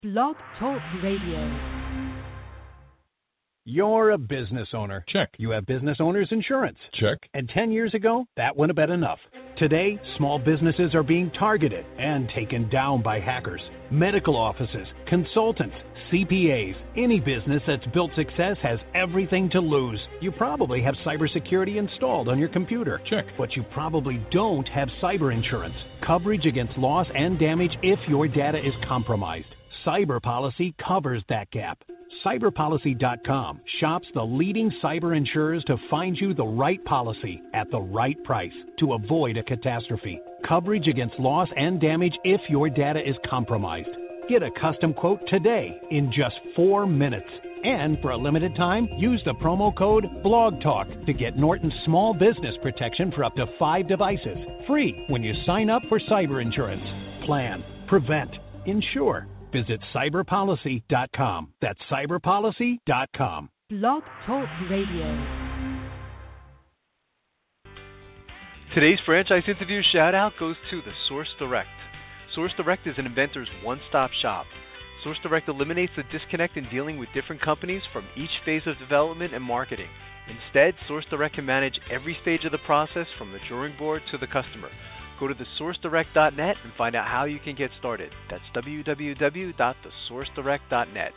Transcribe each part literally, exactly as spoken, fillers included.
Blog Talk Radio. You're a business owner. Check. You have business owner's insurance. Check. And ten years ago, that wouldn't have been enough. Today, small businesses are being targeted and taken down by hackers. Medical offices, consultants, C P As, any business that's built success has everything to lose. You probably have cybersecurity installed on your computer. Check. But you probably don't have cyber insurance. Coverage against loss and damage if your data is compromised. Cyber Policy covers that gap. Cyber Policy dot com shops the leading cyber insurers to find you the right policy at the right price to avoid a catastrophe. Coverage against loss and damage if your data is compromised. Get a custom quote today in just four minutes. And for a limited time, use the promo code BLOGTALK to get Norton's small business protection for up to five devices. Free when you sign up for cyber insurance. Plan, prevent, insure. Visit cyber policy dot com. That's cyber policy dot com. Blog Talk Radio. Today's franchise interview shout-out goes to the Source Direct. Source Direct is an inventor's one-stop shop. Source Direct eliminates the disconnect in dealing with different companies from each phase of development and marketing. Instead, Source Direct can manage every stage of the process from the drawing board to the customer. Go to the source direct dot net and find out how you can get started. That's w w w dot the source direct dot net.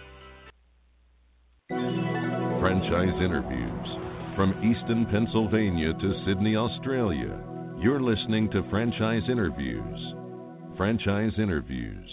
Franchise interviews from Easton, Pennsylvania to Sydney, Australia. You're listening to Franchise Interviews. Franchise Interviews.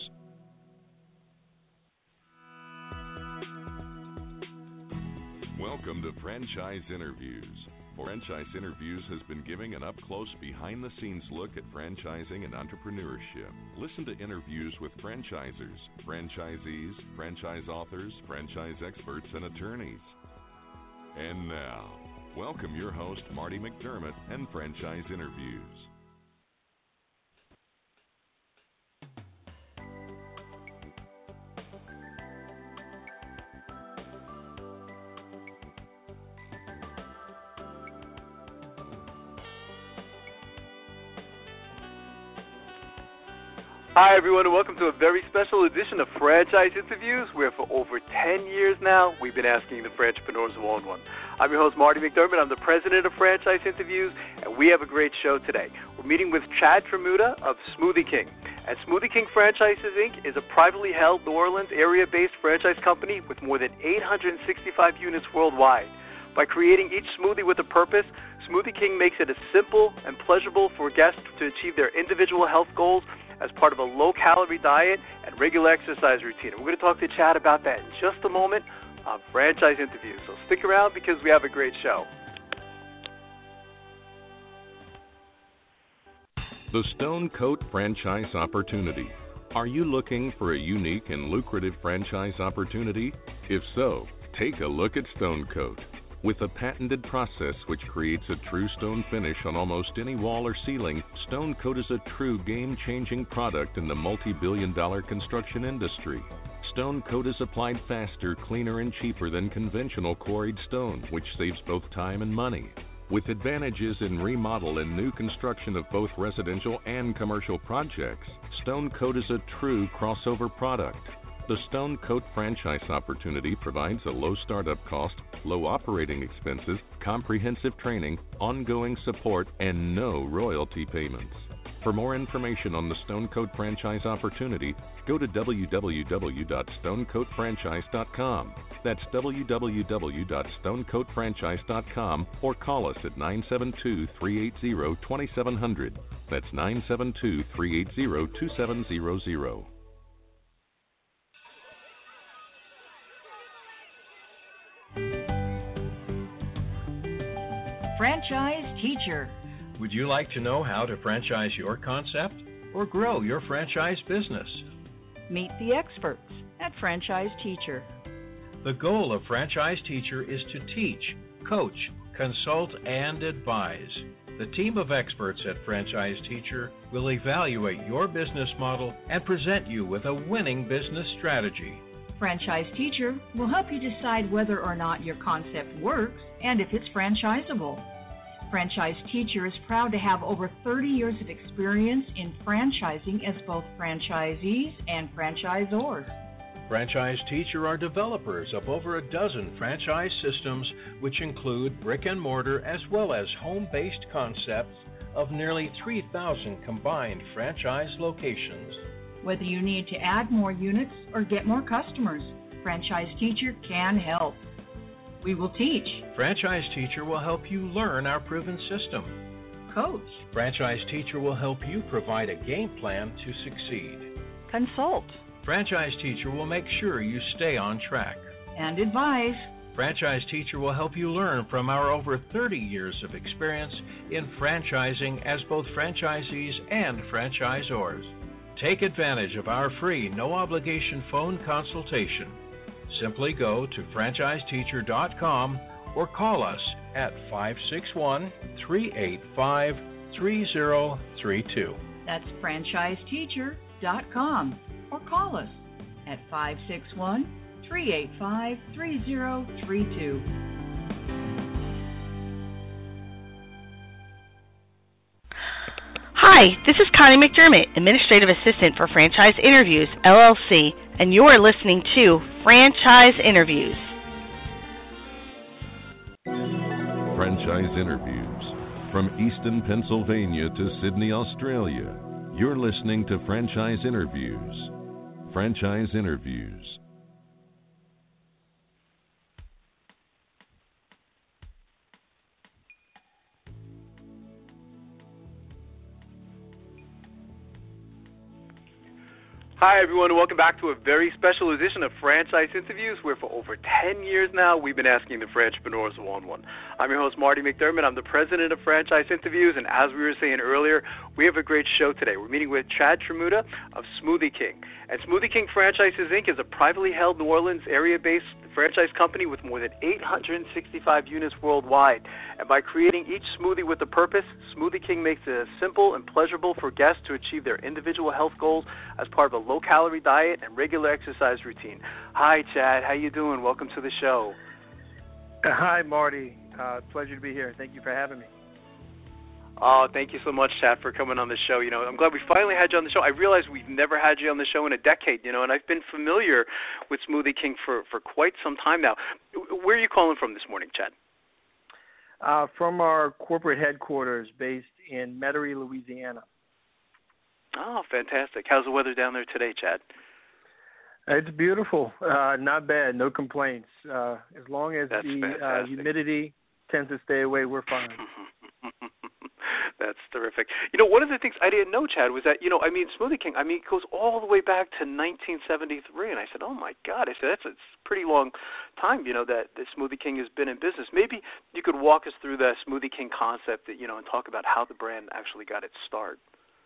Welcome to Franchise Interviews. Franchise Interviews has been giving an up-close, behind-the-scenes look at franchising and entrepreneurship. Listen to interviews with franchisers, franchisees, franchise authors, franchise experts, and attorneys. And now, welcome your host, Marty McDermott, and Franchise Interviews. Hi, everyone, and welcome to a very special edition of Franchise Interviews, where for over ten years now, we've been asking the entrepreneurs who own one. I'm your host, Marty McDermott. I'm the president of Franchise Interviews, and we have a great show today. We're meeting with Chad Tramuta of Smoothie King. And Smoothie King Franchises, Incorporated is a privately held New Orleans area-based franchise company with more than eight hundred sixty-five units worldwide. By creating each smoothie with a purpose, Smoothie King makes it as simple and pleasurable for guests to achieve their individual health goals as part of a low-calorie diet and regular exercise routine. And we're going to talk to Chad about that in just a moment on Franchise Interviews. So stick around because we have a great show. The Stone Coat Franchise Opportunity. Are you looking for a unique and lucrative franchise opportunity? If so, take a look at Stone Coat. With a patented process which creates a true stone finish on almost any wall or ceiling, Stone Coat is a true game-changing product in the multi-billion dollar construction industry. Stone Coat is applied faster, cleaner, and cheaper than conventional quarried stone, which saves both time and money. With advantages in remodel and new construction of both residential and commercial projects, Stone Coat is a true crossover product. The Stone Coat franchise opportunity provides a low startup cost, low operating expenses, comprehensive training, ongoing support, and no royalty payments. For more information on the Stone Coat franchise opportunity, go to w w w dot stone coat franchise dot com. That's w w w dot stone coat franchise dot com or call us at nine seven two, three eight zero, two seven zero zero. That's nine seven two, three eight zero, two seven zero zero. Franchise Teacher. Would you like to know how to franchise your concept or grow your franchise business? Meet the experts at Franchise Teacher. The goal of Franchise Teacher is to teach, coach, consult, and advise. The team of experts at Franchise Teacher will evaluate your business model and present you with a winning business strategy. Franchise Teacher will help you decide whether or not your concept works and if it's franchisable. Franchise Teacher is proud to have over thirty years of experience in franchising as both franchisees and franchisors. Franchise Teacher are developers of over a dozen franchise systems, which include brick and mortar as well as home-based concepts of nearly three thousand combined franchise locations. Whether you need to add more units or get more customers, Franchise Teacher can help. We will teach. Franchise Teacher will help you learn our proven system. Coach. Franchise Teacher will help you provide a game plan to succeed. Consult. Franchise Teacher will make sure you stay on track. And advise. Franchise Teacher will help you learn from our over thirty years of experience in franchising as both franchisees and franchisors. Take advantage of our free, no-obligation phone consultation. Simply go to franchise teacher dot com or call us at five six one, three eight five, three zero three two. That's franchise teacher dot com or call us at five six one, three eight five, three zero three two. Hi, this is Connie McDermott, Administrative Assistant for Franchise Interviews, L L C, and you're listening to Franchise Interviews. Franchise Interviews. From Easton, Pennsylvania to Sydney, Australia, you're listening to Franchise Interviews. Franchise Interviews. Hi, everyone, and welcome back to a very special edition of Franchise Interviews, where for over ten years now, we've been asking the Franchpreneurs one-on-one. I'm your host, Marty McDermott. I'm the president of Franchise Interviews, and as we were saying earlier, we have a great show today. We're meeting with Chad Tramuta of Smoothie King. And Smoothie King Franchises, Incorporated is a privately held New Orleans area-based franchise company with more than eight hundred sixty-five units worldwide. And by creating each smoothie with a purpose, Smoothie King makes it simple and pleasurable for guests to achieve their individual health goals as part of a low-calorie diet and regular exercise routine. Hi, Chad. How you doing? Welcome to the show. Hi, Marty. Uh, pleasure to be here. Thank you for having me. Oh, thank you so much, Chad, for coming on the show. You know, I'm glad we finally had you on the show. I realize we've never had you on the show in a decade, you know, and I've been familiar with Smoothie King for, for quite some time now. Where are you calling from this morning, Chad? Uh, from our corporate headquarters based in Metairie, Louisiana. Oh, fantastic. How's the weather down there today, Chad? It's beautiful. Uh, not bad. No complaints. Uh, as long as That's the uh, humidity tends to stay away, we're fine. That's terrific. You know, one of the things I didn't know, Chad, was that, you know, I mean, Smoothie King, I mean, it goes all the way back to nineteen seventy-three. And I said, oh, my God. I said, that's a pretty long time, you know, that the Smoothie King has been in business. Maybe you could walk us through the Smoothie King concept, that, you know, and talk about how the brand actually got its start.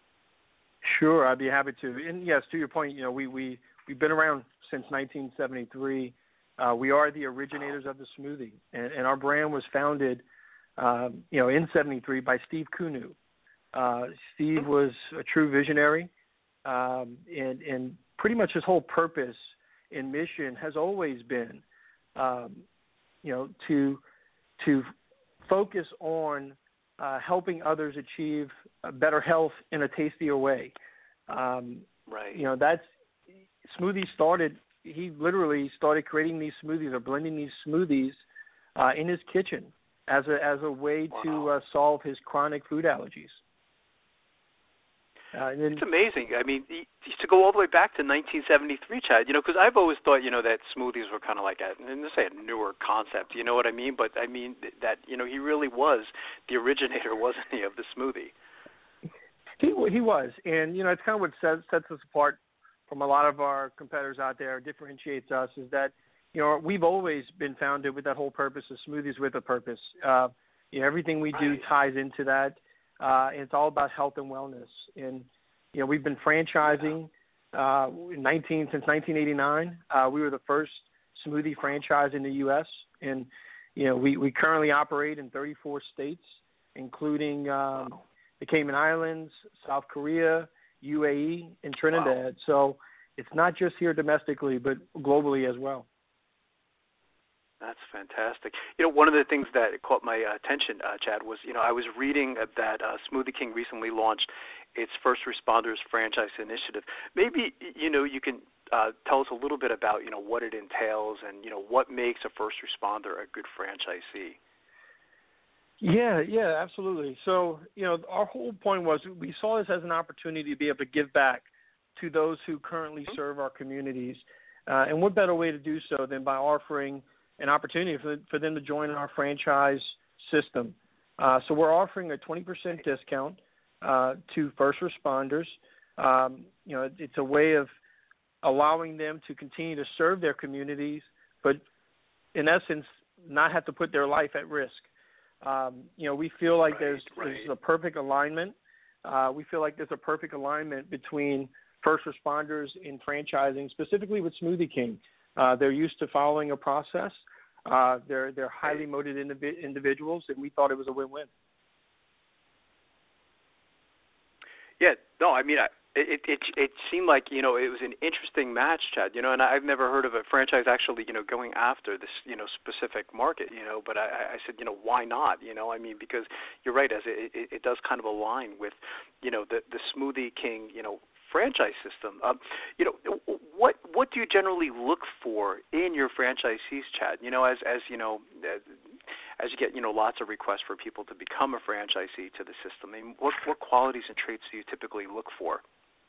Sure, I'd be happy to. And, yes, to your point, you know, we, we, we've been around since nineteen seventy-three. Uh, we are the originators of the smoothie. And, and our brand was founded Um, you know, in seventy-three by Steve Kunu. Uh, Steve was a true visionary, um, and, and pretty much his whole purpose and mission has always been, um, you know, to to focus on uh, helping others achieve a better health in a tastier way. Um, right. You know, that's smoothie started. He literally started creating these smoothies or blending these smoothies uh, in his kitchen as a as a way wow. to uh, solve his chronic food allergies. Uh, and then, it's amazing. I mean, to go all the way back to nineteen seventy-three, Chad, you know, because I've always thought, you know, that smoothies were kind of like a, and to say a newer concept, you know what I mean? But, I mean, that, you know, he really was the originator, wasn't he, of the smoothie? He he was. And, you know, it's kind of what sets, sets us apart from a lot of our competitors out there, differentiates us, is that, you know, we've always been founded with that whole purpose of smoothies with a purpose. Uh, you know, everything we do right. ties into that. Uh, and it's all about health and wellness. And, you know, we've been franchising uh, nineteen since nineteen eighty-nine. Uh, we were the first smoothie franchise in the U S And, you know, we, we currently operate in thirty-four states, including um, wow. the Cayman Islands, South Korea, U A E, and Trinidad. Wow. So it's not just here domestically, but globally as well. That's fantastic. You know, one of the things that caught my uh, attention, uh, Chad, was, you know, I was reading that uh, Smoothie King recently launched its First Responders Franchise Initiative. Maybe, you know, you can uh, tell us a little bit about, you know, what it entails and, you know, what makes a first responder a good franchisee. Yeah, yeah, absolutely. So, you know, our whole point was we saw this as an opportunity to be able to give back to those who currently mm-hmm. serve our communities. Uh, and what better way to do so than by offering an opportunity for, for them to join our franchise system. Uh, so we're offering a twenty percent discount uh, to first responders. Um, you know, it's a way of allowing them to continue to serve their communities, but in essence, not have to put their life at risk. Um, you know, we feel like right, there's, right. there's a perfect alignment. Uh, we feel like there's a perfect alignment between first responders in franchising, specifically with Smoothie King. Uh, they're used to following a process. Uh, they're they're highly motivated indiv- individuals, and we thought it was a win-win. Yeah, no, I mean, I, it it it seemed like, you know, it was an interesting match, Chad. You know, and I've never heard of a franchise actually, you know, going after this, you know, specific market. You know, but I, I said, you know, why not? You know, I mean, because you're right, as it, it, it does kind of align with, you know, the the Smoothie King, you know, franchise system. Um, you know, what what do you generally look for in your franchisees, Chad? You know, as as you know, as you get, you know, lots of requests for people to become a franchisee to the system. I mean, what what qualities and traits do you typically look for?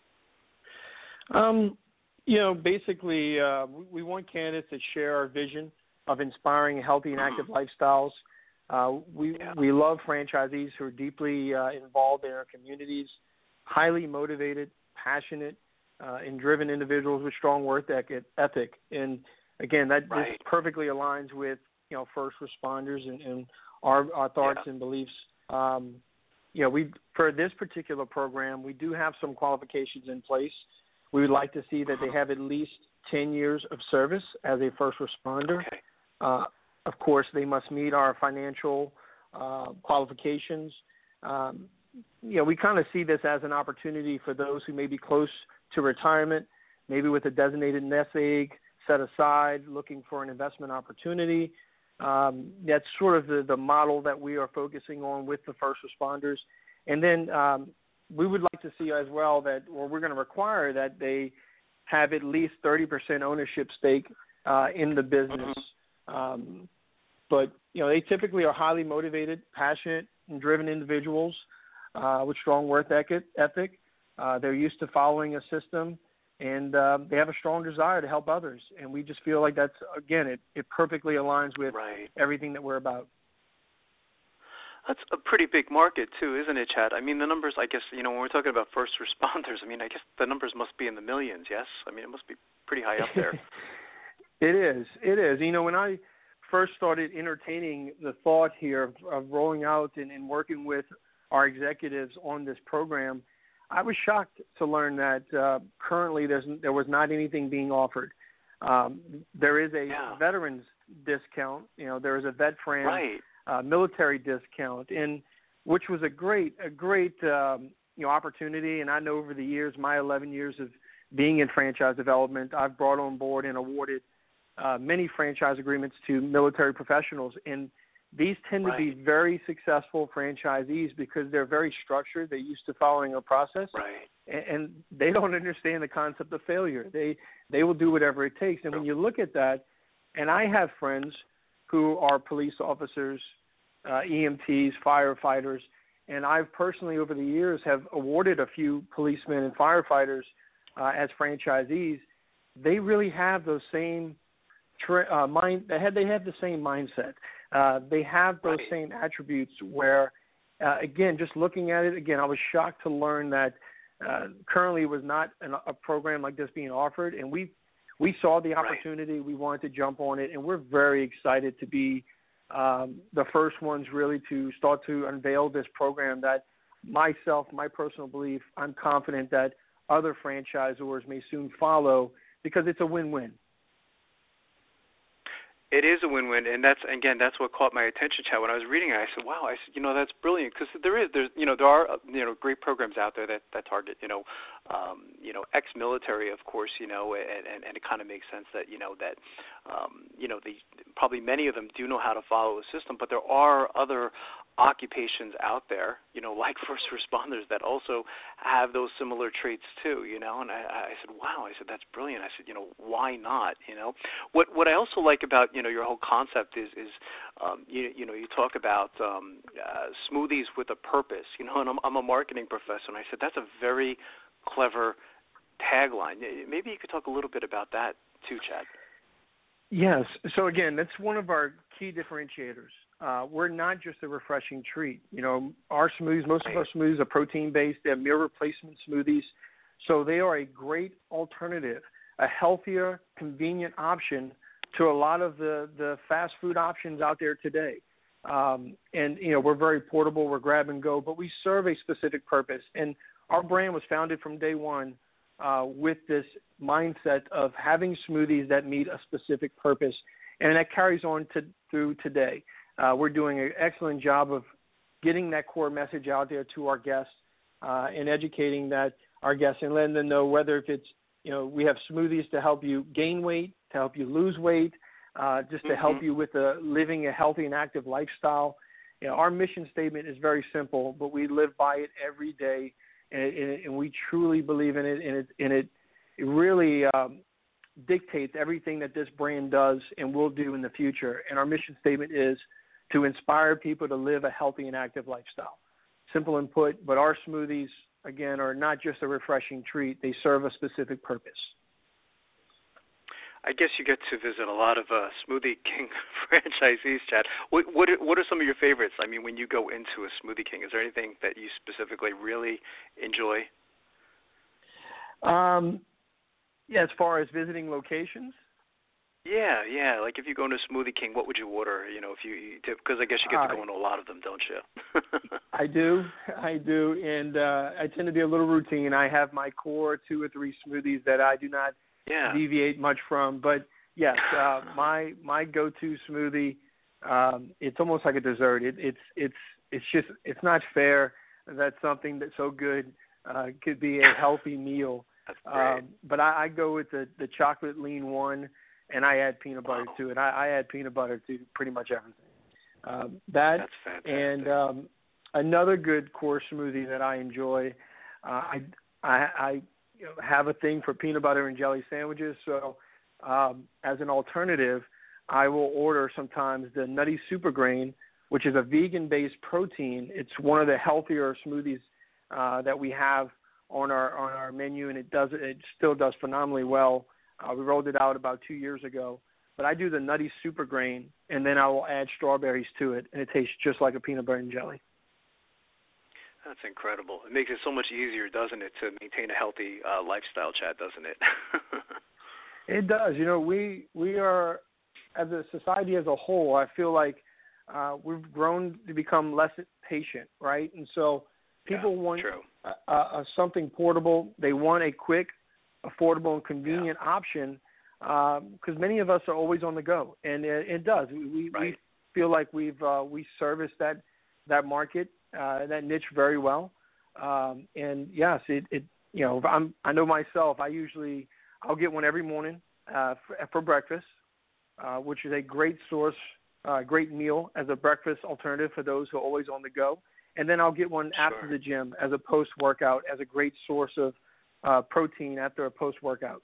Um, you know, basically, uh, we, we want candidates that share our vision of inspiring healthy and active mm-hmm. lifestyles. Uh, we yeah. we love franchisees who are deeply uh, involved in our communities, highly motivated, passionate, uh, and driven individuals with strong work ethic. And again, that right. this perfectly aligns with, you know, first responders and, and our, our thoughts yeah. and beliefs. Um, you know, we for this particular program, we do have some qualifications in place. We would like to see that they have at least ten years of service as a first responder. Okay. Uh, of course, they must meet our financial uh, qualifications. Um, you know, we kind of see this as an opportunity for those who may be close to retirement, maybe with a designated nest egg set aside, looking for an investment opportunity. Um, that's sort of the, the model that we are focusing on with the first responders. And then um, we would like to see as well that, or we're going to require that they have at least thirty percent ownership stake uh, in the business. Mm-hmm. Um, but, you know, they typically are highly motivated, passionate, and driven individuals uh, with strong work ethic. Uh, they're used to following a system, and uh, they have a strong desire to help others. And we just feel like that's, again, it, it perfectly aligns with right. everything that we're about. That's a pretty big market, too, isn't it, Chad? I mean, the numbers, I guess, you know, when we're talking about first responders, I mean, I guess the numbers must be in the millions, yes? I mean, it must be pretty high up there. It is. It is. You know, when I first started entertaining the thought here of, of rolling out and, and working with our executives on this program, I was shocked to learn that uh, currently there's, there was not anything being offered. Um, there is a yeah. veterans discount. You know, there is a vet friend right. uh, military discount, and which was a great, a great um, you know opportunity. And I know over the years, my eleven years of being in franchise development, I've brought on board and awarded uh, many franchise agreements to military professionals, and these tend right. to be very successful franchisees because they're very structured. They're used to following a process, right. and, and they don't understand the concept of failure. They they will do whatever it takes. And when you look at that, and I have friends who are police officers, uh, E M Ts, firefighters, and I've personally over the years have awarded a few policemen and firefighters uh, as franchisees. They really have those same tra- uh, mind. They have they have the same mindset. Uh, they have those right. same attributes where, uh, again, just looking at it, again, I was shocked to learn that uh, currently was not an, a program like this being offered, and we we saw the opportunity. Right. We wanted to jump on it, and we're very excited to be um, the first ones really to start to unveil this program that myself, my personal belief, I'm confident that other franchisors may soon follow because it's a win-win. It is a win-win, and that's again that's what caught my attention, Chad. When I was reading it, I said, "Wow!" I said, "You know, that's brilliant," because there is, there's, you know, there are, you know, great programs out there that, that target, you know, um, you know, ex-military, of course, you know, and, and, and it kind of makes sense that, you know, that, um, you know, the probably many of them do know how to follow a system, but there are other occupations out there, you know, like first responders that also have those similar traits too, you know. And I, I said, wow, I said, that's brilliant. I said, you know, why not, you know? What what I also like about, you know, your whole concept is, is um, you, you know, you talk about um, uh, smoothies with a purpose, you know, and I'm, I'm a marketing professor, and I said, that's a very clever tagline. Maybe you could talk a little bit about that too, Chad. Yes. So again, that's one of our key differentiators. Uh, we're not just a refreshing treat. You know, our smoothies, most of our smoothies are protein-based. They're meal replacement smoothies. So they are a great alternative, a healthier, convenient option to a lot of the, the fast food options out there today. Um, and, you know, we're very portable. We're grab and go, but we serve a specific purpose. And our brand was founded from day one uh, with this mindset of having smoothies that meet a specific purpose. And that carries on to, through today. Uh, we're doing an excellent job of getting that core message out there to our guests uh, and educating that our guests and letting them know whether if it's, you know, we have smoothies to help you gain weight, to help you lose weight, uh, just to mm-hmm. help you with a, living a healthy and active lifestyle. You know, our mission statement is very simple, but we live by it every day, and, and, and we truly believe in it, and it, and it, it really um, dictates everything that this brand does and will do in the future. And our mission statement is to inspire people to live a healthy and active lifestyle. Simple and put, but our smoothies, again, are not just a refreshing treat. They serve a specific purpose. I guess you get to visit a lot of uh, Smoothie King franchisees, Chad. What, what, are, what are some of your favorites? I mean, when you go into a Smoothie King, is there anything that you specifically really enjoy? Um, yeah, as far as visiting locations? Yeah, yeah. Like if you go into Smoothie King, what would you order? You know, if you because I guess you get to go into a lot of them, don't you? I do, I do, and uh, I tend to be a little routine. I have my core two or three smoothies that I do not yeah. deviate much from. But yes, uh, my my go-to smoothie, um, it's almost like a dessert. It, it's it's it's just it's not fair that something that's so good uh, could be a healthy meal. That's great. Um, but I, I go with the the chocolate lean one. And I add peanut butter wow. to it. I, I add peanut butter to pretty much everything. Um, that That's fantastic. And um, another good core smoothie that I enjoy. Uh, I I, I you know, have a thing for peanut butter and jelly sandwiches. So um, as an alternative, I will order sometimes the Nutty Super Grain, which is a vegan-based protein. It's one of the healthier smoothies uh, that we have on our on our menu, and it does it still does phenomenally well. Uh, we rolled it out about two years ago. But I do the Nutty Super Grain, and then I will add strawberries to it, and it tastes just like a peanut butter and jelly. That's incredible. It makes it so much easier, doesn't it, to maintain a healthy uh, lifestyle, Chad, doesn't it? It does. You know, we we are, as a society as a whole, I feel like uh, we've grown to become less patient, right? And so people yeah, want true. a, a, something portable. They want a quick, affordable, and convenient yeah. option because um, many of us are always on the go, and it, it does. We, we, right. we feel like we've uh, we service that that market, uh, that niche very well. Um, and yes, it, it you know I'm I know myself. I usually I'll get one every morning uh, for, for breakfast, uh, which is a great source, uh, great meal as a breakfast alternative for those who are always on the go. And then I'll get one sure. after the gym as a post-workout, as a great source of uh, protein after a post-workout.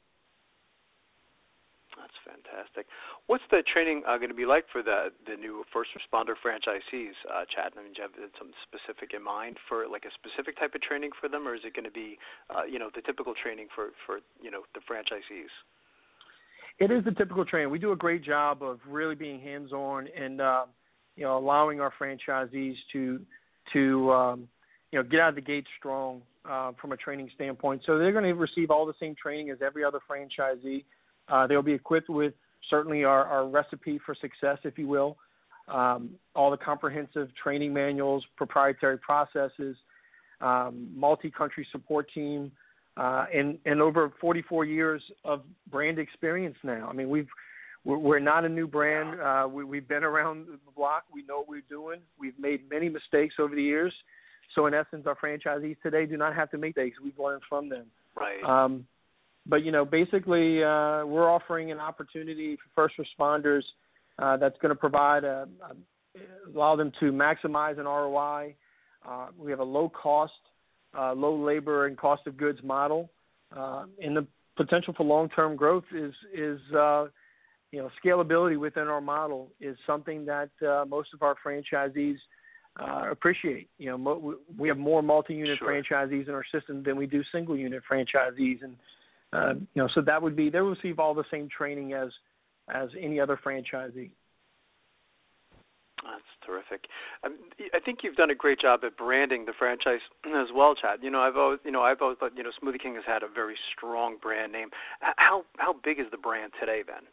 That's fantastic. What's the training uh, going to be like for the the new first responder franchisees, uh, Chad? I mean, do you have something specific in mind for like a specific type of training for them, or is it going to be, uh, you know, the typical training for, for you know the franchisees? It is the typical training. We do a great job of really being hands-on and uh, you know allowing our franchisees to to um, you know get out of the gate strong uh, from a training standpoint. So they're going to receive all the same training as every other franchisee. Uh, they'll be equipped with certainly our, our recipe for success, if you will, um, all the comprehensive training manuals, proprietary processes, um, multi-country support team, uh, and, and over forty-four years of brand experience now. I mean, we've, we're not a new brand. Uh, we, we've been around the block. We know what we're doing. We've made many mistakes over the years. So, in essence, our franchisees today do not have to make mistakes. We've learned from them. Right. Um, But, you know, basically uh, we're offering an opportunity for first responders uh, that's going to provide a, allow them to maximize an R O I. Uh, we have a low cost, uh, low labor and cost of goods model, uh, and the potential for long-term growth is is uh, you know scalability within our model is something that uh, most of our franchisees uh, appreciate. You know, mo- we have more multi-unit sure. franchisees in our system than we do single-unit franchisees, and uh, you know, so that would be they receive all the same training as as any other franchisee. That's terrific. Um, I think you've done a great job at branding the franchise as well, Chad. You know, I've always, you know, I've always thought, you know, Smoothie King has had a very strong brand name. How how big is the brand today, Ben?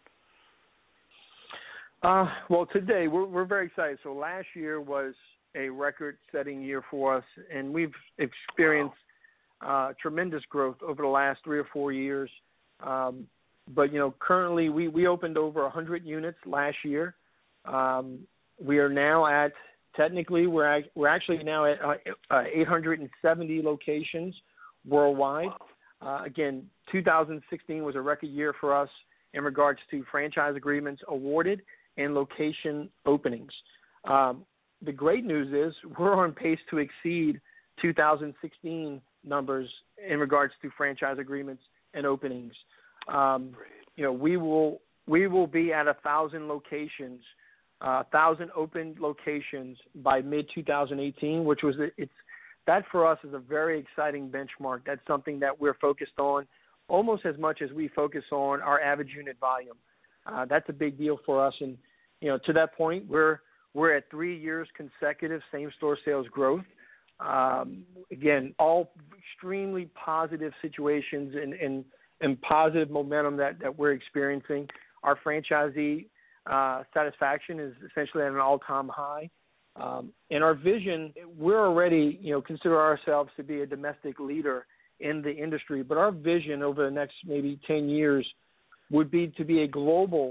Uh, well, today we're we're very excited. So last year was a record-setting year for us, and we've experienced wow. uh, tremendous growth over the last three or four years. Um, but you know, currently we we opened over one hundred units last year. Um, We are now at, technically, we're, we're actually now at uh, uh, eight hundred seventy locations worldwide. Uh, again, two thousand sixteen was a record year for us in regards to franchise agreements awarded and location openings. Um, the great news is we're on pace to exceed two thousand sixteen numbers in regards to franchise agreements and openings. Um, you know, we will we will be at a thousand locations. Uh, thousand open locations by mid twenty eighteen, which was it's that for us is a very exciting benchmark. That's something that we're focused on almost as much as we focus on our average unit volume. Uh, that's a big deal for us, and you know to that point, we're we're at three years consecutive same-store sales growth. Um, again, all extremely positive situations and, and and positive momentum that that we're experiencing. Our franchisee Uh, satisfaction is essentially at an all-time high. Um, and our vision, we're already, you know, consider ourselves to be a domestic leader in the industry, but our vision over the next maybe ten years would be to be a global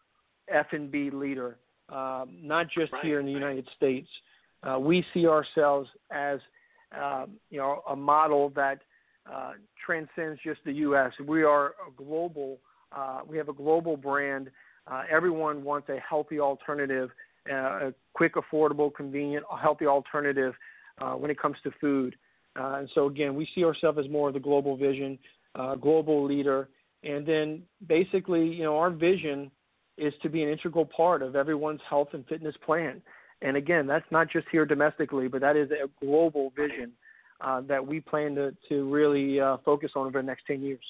F and B leader, um, not just right, here in the right. United States. Uh, we see ourselves as, um, you know, a model that uh, transcends just the U S. We are a global, uh, we have a global brand. Uh, everyone wants a healthy alternative, uh, a quick, affordable, convenient, healthy alternative uh, when it comes to food. Uh, and so, again, we see ourselves as more of the global vision, uh, global leader. And then basically, you know, our vision is to be an integral part of everyone's health and fitness plan. And, again, that's not just here domestically, but that is a global vision uh, that we plan to, to really uh, focus on over the next ten years.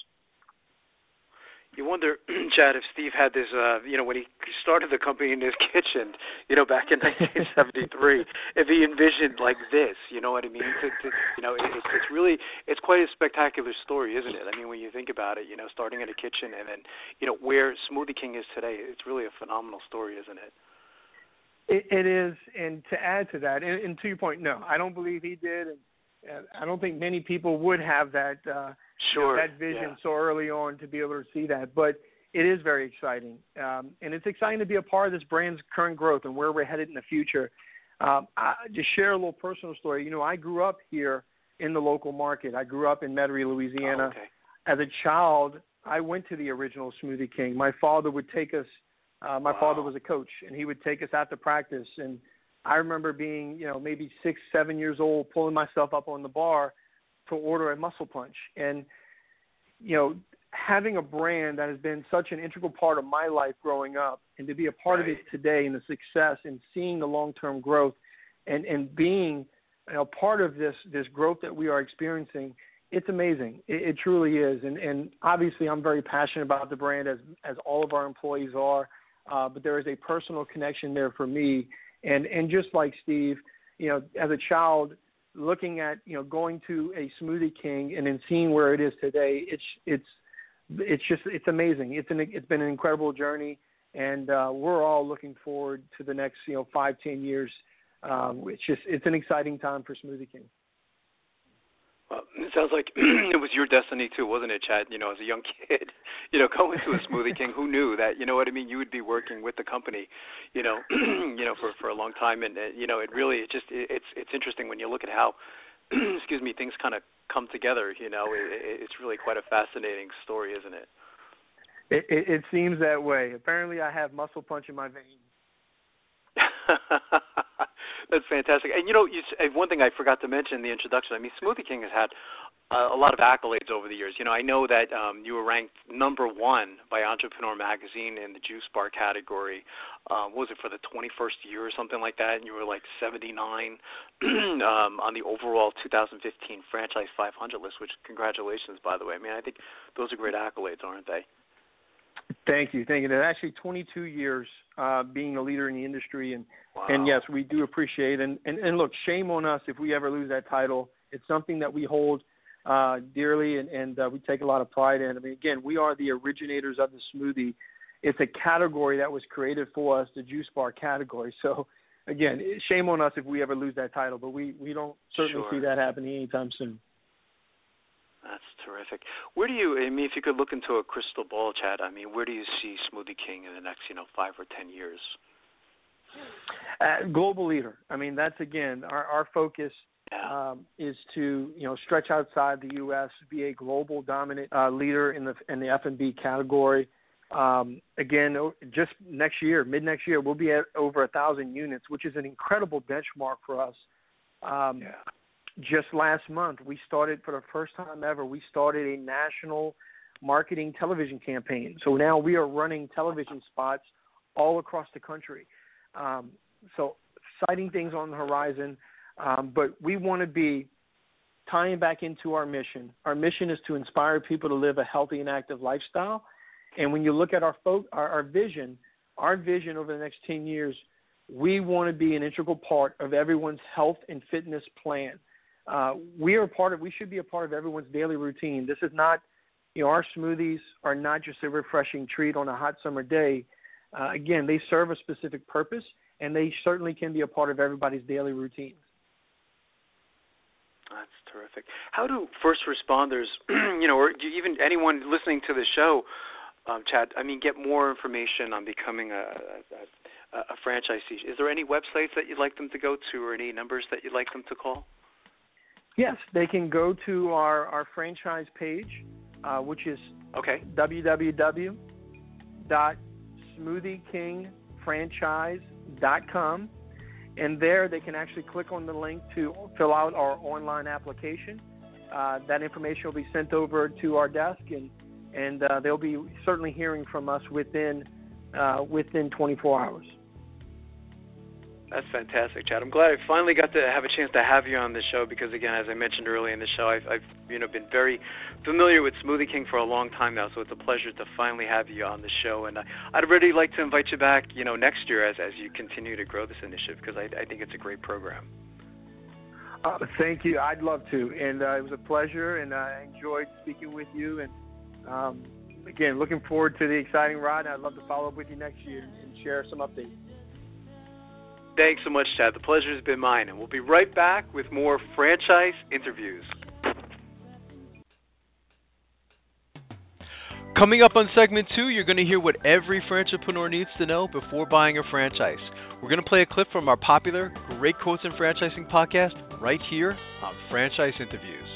You wonder, Chad, if Steve had this, uh, you know, when he started the company in his kitchen, you know, back in nineteen seventy-three, if he envisioned like this, you know what I mean? To, to, you know, it's, it's really, it's quite a spectacular story, isn't it? I mean, when you think about it, you know, starting in a kitchen and then, you know, where Smoothie King is today, it's really a phenomenal story, isn't it? It, it is, and to add to that, and, and to your point, no, I don't believe he did, and, and I don't think many people would have that uh, Sure. You know, that vision yeah. so early on to be able to see that. But it is very exciting. Um, and it's exciting to be a part of this brand's current growth and where we're headed in the future. Um, I, just share a little personal story. You know, I grew up here in the local market. I grew up in Metairie, Louisiana. Oh, okay. As a child, I went to the original Smoothie King. My father would take us, uh, my wow. father was a coach, and he would take us out to practice. And I remember being, you know, maybe six, seven years old, pulling myself up on the bar to order a muscle punch. And, you know, having a brand that has been such an integral part of my life growing up and to be a part right. of it today and the success and seeing the long-term growth and, and being you know, part of this, this growth that we are experiencing, it's amazing. It, it truly is. And, and obviously I'm very passionate about the brand as, as all of our employees are, uh, but there is a personal connection there for me. And, and just like Steve, you know, as a child, looking at, you know, going to a Smoothie King and then seeing where it is today, it's it's it's just it's amazing. It's an it's been an incredible journey, and uh, we're all looking forward to the next you know five ten years. Um, it's just it's an exciting time for Smoothie King. Well, it sounds like it was your destiny too, wasn't it, Chad? You know, as a young kid, you know, going to a Smoothie King, who knew that? You know what I mean? You would be working with the company, you know, you know, for, for a long time, and uh, you know, it really, it just, it, it's it's interesting when you look at how, excuse me, things kind of come together. You know, it, it's really quite a fascinating story, isn't it? It, it? It seems that way. Apparently, I have muscle punch in my veins. That's fantastic. And, you know, you, one thing I forgot to mention in the introduction, I mean, Smoothie King has had uh, a lot of accolades over the years. You know, I know that um, you were ranked number one by Entrepreneur Magazine in the juice bar category. Uh, what was it, for the twenty-first year or something like that? And you were like seventy-nine um, on the overall two thousand fifteen Franchise five hundred list, which congratulations, by the way. I mean, I think those are great accolades, aren't they? Thank you. Thank you. They're actually twenty-two years uh, being a leader in the industry. And, wow. and yes, we do appreciate it. And, and, and look, shame on us if we ever lose that title. It's something that we hold uh, dearly and, and uh, we take a lot of pride in. I mean, again, we are the originators of the smoothie. It's a category that was created for us, the juice bar category. So, again, shame on us if we ever lose that title. But we, we don't certainly sure. see that happening anytime soon. That's terrific. Where do you, I mean, if you could look into a crystal ball, Chad, I mean, where do you see Smoothie King in the next, you know, five or ten years? Uh, global leader. I mean, that's, again, our, our focus yeah. um, is to, you know, stretch outside the U S, be a global dominant uh, leader in the in the F and B category. Um, again, just next year, mid-next year, we'll be at over one thousand units, which is an incredible benchmark for us. Um, yeah. Just last month, we started, for the first time ever, we started a national marketing television campaign. So now we are running television spots all across the country. Um, so exciting things on the horizon, um, but we want to be tying back into our mission. Our mission is to inspire people to live a healthy and active lifestyle. And when you look at our, fo- our, our vision, our vision over the next ten years, we want to be an integral part of everyone's health and fitness plan. Uh, we are part of, we should be a part of everyone's daily routine. This is not, you know, our smoothies are not just a refreshing treat on a hot summer day. Uh, again, they serve a specific purpose, and they certainly can be a part of everybody's daily routines. That's terrific. How do first responders, you know, or do you, even anyone listening to the show, um, Chad, I mean, get more information on becoming a, a, a franchisee? Is there any websites that you'd like them to go to or any numbers that you'd like them to call? Yes, they can go to our, our franchise page, uh, which is okay. w w w dot smoothie king franchise dot com. And there they can actually click on the link to fill out our online application. Uh, that information will be sent over to our desk, and, and uh, they'll be certainly hearing from us within uh, within twenty-four hours. That's fantastic, Chad. I'm glad I finally got to have a chance to have you on the show because, again, as I mentioned earlier in the show, I've, I've you know, been very familiar with Smoothie King for a long time now, so it's a pleasure to finally have you on the show. And uh, I'd really like to invite you back, you know, next year as as you continue to grow this initiative because I, I think it's a great program. Uh, thank you. I'd love to. And uh, it was a pleasure, and I enjoyed speaking with you. And, um, again, looking forward to the exciting ride. I'd love to follow up with you next year and share some updates. Thanks so much, Chad. The pleasure has been mine, and we'll be right back with more franchise interviews. Coming up on segment two, you're going to hear what every franchipreneur needs to know before buying a franchise. We're going to play a clip from our popular Great Quotes in Franchising podcast right here on Franchise Interviews.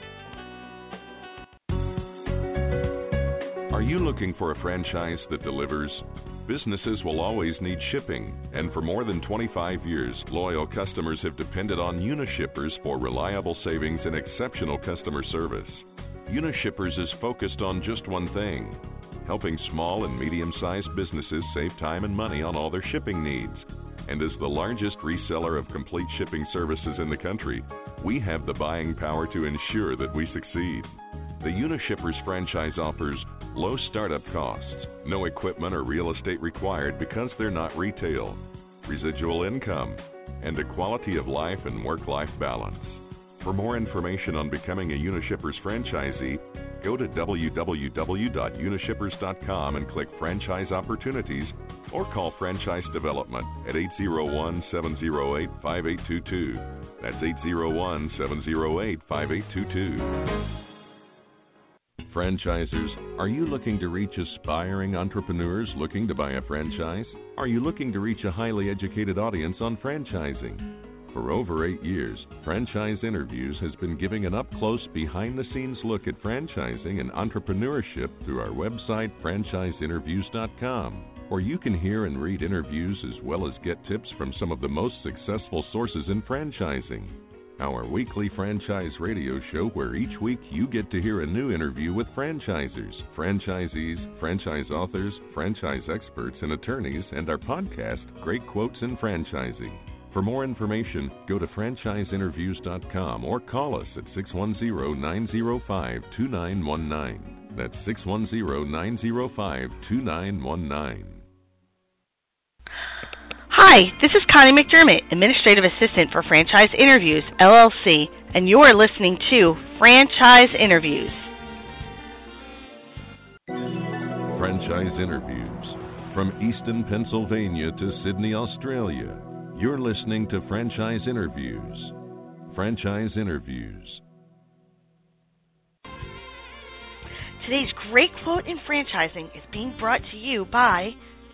Are you looking for a franchise that delivers? Businesses will always need shipping, and for more than twenty-five years, loyal customers have depended on Unishippers for reliable savings and exceptional customer service. Unishippers is focused on just one thing, helping small and medium-sized businesses save time and money on all their shipping needs. And as the largest reseller of complete shipping services in the country, we have the buying power to ensure that we succeed. The Unishippers franchise offers low startup costs, no equipment or real estate required because they're not retail, residual income, and a quality of life and work-life balance. For more information on becoming a Unishippers franchisee, go to w w w dot unishippers dot com and click Franchise Opportunities or call Franchise Development at eight zero one, seven zero eight, five eight two two. That's eight zero one, seven zero eight, five eight two two. Franchisers, are you looking to reach aspiring entrepreneurs looking to buy a franchise? Are you looking to reach a highly educated audience on franchising? For over eight years, Franchise Interviews has been giving an up-close, behind-the-scenes look at franchising and entrepreneurship through our website, franchise interviews dot com. or you can hear and read interviews as well as get tips from some of the most successful sources in franchising. Our weekly franchise radio show, where each week you get to hear a new interview with franchisers, franchisees, franchise authors, franchise experts, and attorneys, and our podcast, Great Quotes in Franchising. For more information, go to franchise interviews dot com or call us at six one zero, nine zero five, two nine one nine. That's six one zero, nine zero five, two nine one nine. Hi, this is Connie McDermott, Administrative Assistant for Franchise Interviews, L L C, and you're listening to Franchise Interviews. Franchise Interviews. From Easton, Pennsylvania to Sydney, Australia, you're listening to Franchise Interviews. Franchise Interviews. Today's great quote in franchising is being brought to you by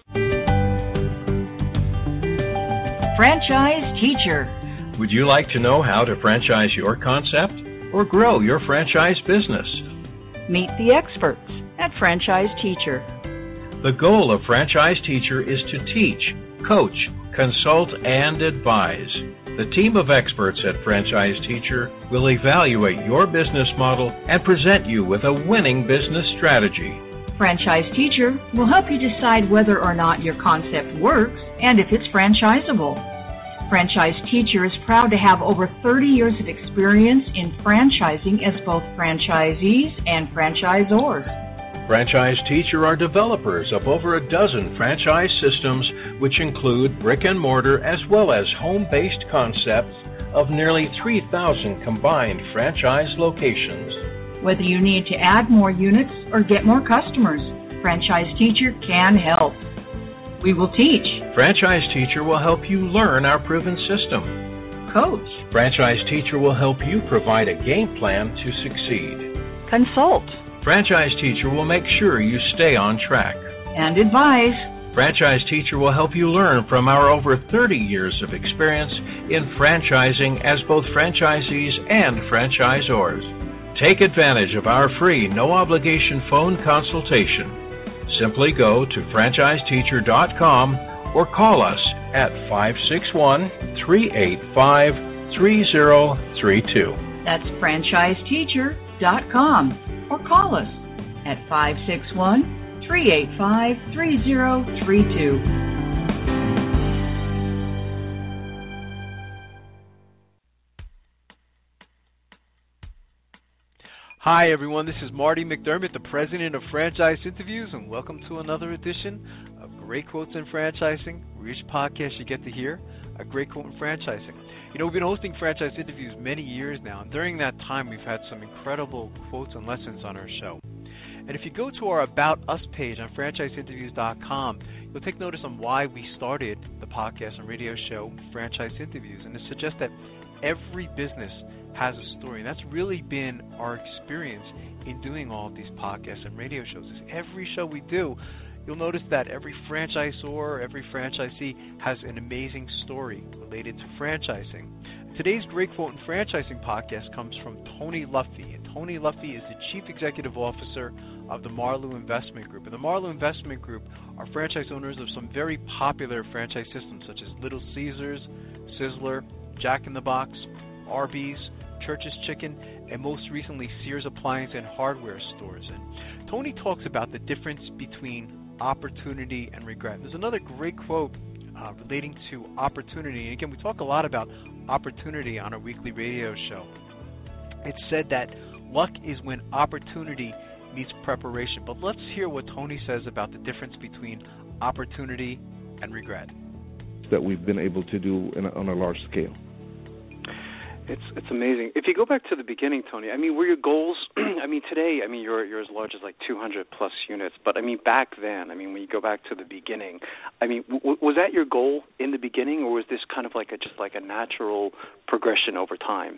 Franchise Teacher. Would you like to know how to franchise your concept or grow your franchise business? Meet the experts at Franchise Teacher. The goal of Franchise Teacher is to teach, coach, consult, and advise. The team of experts at Franchise Teacher will evaluate your business model and present you with a winning business strategy. Franchise Teacher will help you decide whether or not your concept works and if it's franchisable. Franchise Teacher is proud to have over thirty years of experience in franchising as both franchisees and franchisors. Franchise Teacher are developers of over a dozen franchise systems, which include brick and mortar as well as home-based concepts of nearly three thousand combined franchise locations. Whether you need to add more units or get more customers, Franchise Teacher can help. We will teach. Franchise Teacher will help you learn our proven system. Coach. Franchise Teacher will help you provide a game plan to succeed. Consult. Franchise Teacher will make sure you stay on track. And advise. Franchise Teacher will help you learn from our over thirty years of experience in franchising as both franchisees and franchisors. Take advantage of our free, no-obligation phone consultation. Simply go to franchise teacher dot com or call us at five six one, three eight five, three zero three two. That's franchise teacher dot com or call us at five six one, three eight five, three zero three two. Hi everyone, this is Marty McDermott, the President of Franchise Interviews, and welcome to another edition of Great Quotes in Franchising, where each podcast you get to hear a great quote in franchising. You know, we've been hosting franchise interviews many years now, and during that time we've had some incredible quotes and lessons on our show. And if you go to our About Us page on franchise interviews dot com, you'll take notice on why we started the podcast and radio show Franchise Interviews, and it suggests that every business has a story. And that's really been our experience in doing all of these podcasts and radio shows. Is every show we do, you'll notice that every franchisor, every franchisee has an amazing story related to franchising. Today's Great Quote in Franchising podcast comes from Tony Luffy. And Tony Luffy is the Chief Executive Officer of the Marlowe Investment Group. And the Marlowe Investment Group are franchise owners of some very popular franchise systems such as Little Caesars, Sizzler, Jack in the Box, Arby's, Church's Chicken, and most recently Sears Appliance and Hardware stores. And Tony talks about the difference between opportunity and regret. There's another great quote uh, relating to opportunity. And again, we talk a lot about opportunity on our weekly radio show. It's said that luck is when opportunity meets preparation. But let's hear what Tony says about the difference between opportunity and regret. That we've been able to do in a, on a large scale. It's it's amazing. If you go back to the beginning, Tony, I mean, were your goals, I mean, today, I mean, you're, you're as large as like two hundred plus units, but I mean, back then, I mean, when you go back to the beginning, I mean, w- was that your goal in the beginning, or was this kind of like a, just like a natural progression over time?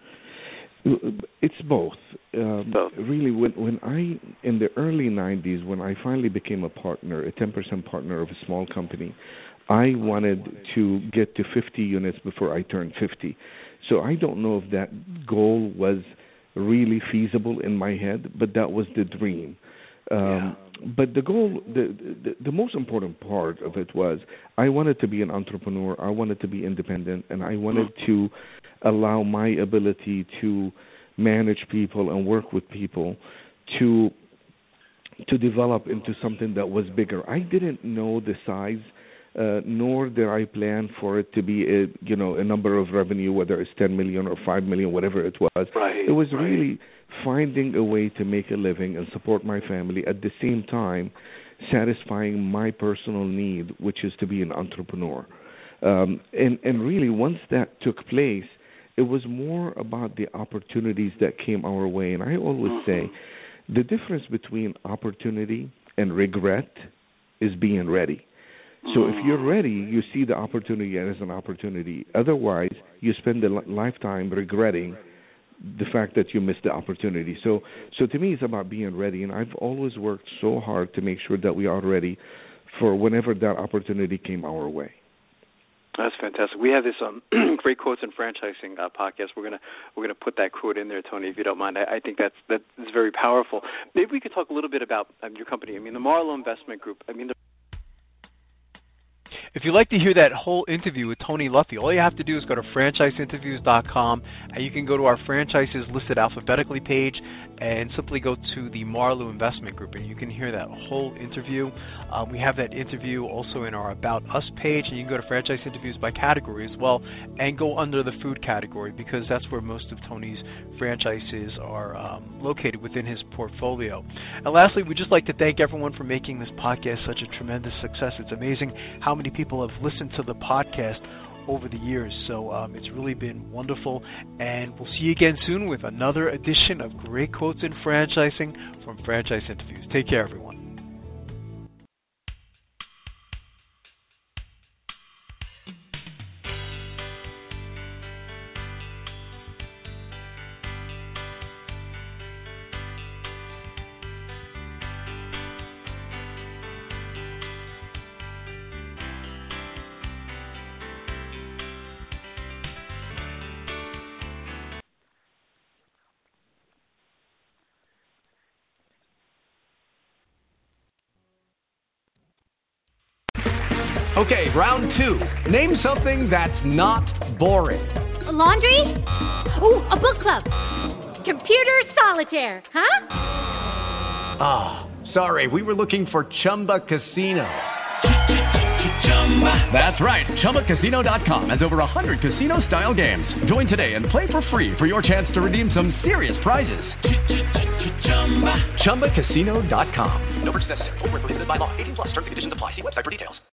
It's both. Um, both. Really, when, when I, in the early nineties, when I finally became a partner, a ten percent partner of a small company, I wanted to get to fifty units before I turned fifty. So I don't know if that goal was really feasible in my head, but that was the dream. Um, yeah. But the goal, the, the the most important part of it was I wanted to be an entrepreneur. I wanted to be independent, and I wanted mm. to allow my ability to manage people and work with people to to develop into something that was bigger. I didn't know the size, uh, nor did I plan for it to be a you know a number of revenue, whether it's ten million or five million, whatever it was. Right, it was right. really finding a way to make a living and support my family at the same time satisfying my personal need, which is to be an entrepreneur. Um, and, and really, once that took place, it was more about the opportunities that came our way. And I always say the difference between opportunity and regret is being ready. So if you're ready, you see the opportunity as an opportunity. Otherwise, you spend a lifetime regretting the fact that you missed the opportunity. So so to me, it's about being ready, and I've always worked so hard to make sure that we are ready for whenever that opportunity came our way. That's fantastic. We have this um, great quotes and franchising uh, podcast. We're gonna we're gonna put that quote in there, Tony, if you don't mind. I, I think that's that is very powerful. Maybe we could talk a little bit about um, your company. I mean, the Marlowe Investment Group. I mean, the If you'd like to hear that whole interview with Tony Luffy, all you have to do is go to franchise interviews dot com, and you can go to our franchises listed alphabetically page and simply go to the Marlowe Investment Group, and you can hear that whole interview. Um, we have that interview also in our About Us page, and you can go to franchise interviews by category as well, and go under the food category, because that's where most of Tony's franchises are um, located within his portfolio. And lastly, we'd just like to thank everyone for making this podcast such a tremendous success. It's amazing how many people have listened to the podcast over the years, so um, it's really been wonderful, and we'll see you again soon with another edition of Great Quotes in Franchising from Franchise Interviews. Take care, everyone. Okay, round two. Name something that's not boring. A laundry? Ooh, a book club. Computer solitaire, huh? Ah, oh, sorry, we were looking for Chumba Casino. That's right, Chumba Casino dot com has over one hundred casino-style games. Join today and play for free for your chance to redeem some serious prizes. Chumba Casino dot com. No purchase necessary. Void where prohibited by law. eighteen plus terms and conditions apply. See website for details.